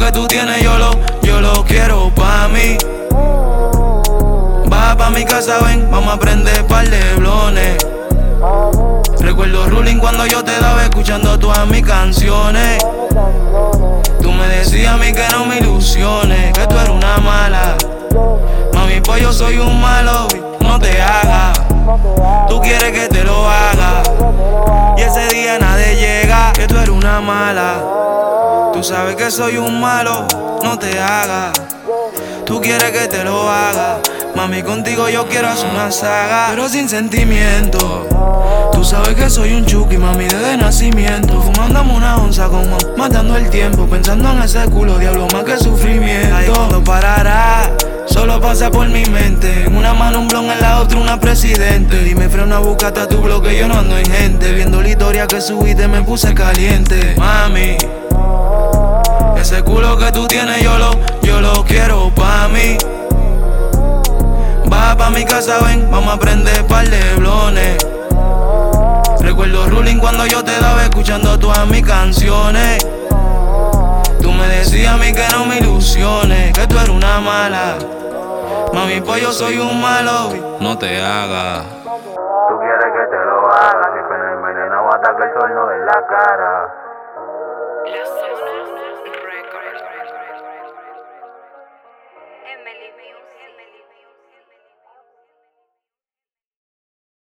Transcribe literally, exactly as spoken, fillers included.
que tú tienes yo lo, yo lo quiero pa' mí. Baja pa' mi casa, ven, vamos a prender par de blones. Recuerdo ruling cuando yo te daba escuchando todas mis canciones. Tú me decías a mí que no me ilusiones, que tú eres una mala. Mami, pues yo soy un malo, no te hagas. Tú quieres que te lo haga y ese día nadie llega, que tú eres una mala. Tú sabes que soy un malo, no te hagas. Tú quieres que te lo haga. Mami, contigo yo quiero hacer una saga, pero sin sentimiento. Tú sabes que soy un chuki, mami, desde nacimiento. Fumándome una onza como matando el tiempo, pensando en ese culo, diablo, más que sufrimiento. Ay, ¿cuándo parará? Solo pasa por mi mente. En una mano un blon, en la otra una presidente. Y me freno a buscarte a tu bloque, yo no ando en gente. Viendo la historia que subiste me puse caliente. Mami, ese culo que tú tienes yo lo, yo lo quiero pa' mí. Baja pa' mi casa, ven, vamos a prender par de blones. Recuerdo ruling cuando yo te daba escuchando todas mis canciones. Tú me decías a mí que no me ilusiones, que tú eres una mala. Mami, pues yo soy un malo, no te hagas. Tú quieres que te lo haga, si pena envenenado hasta que el sol no ve la cara.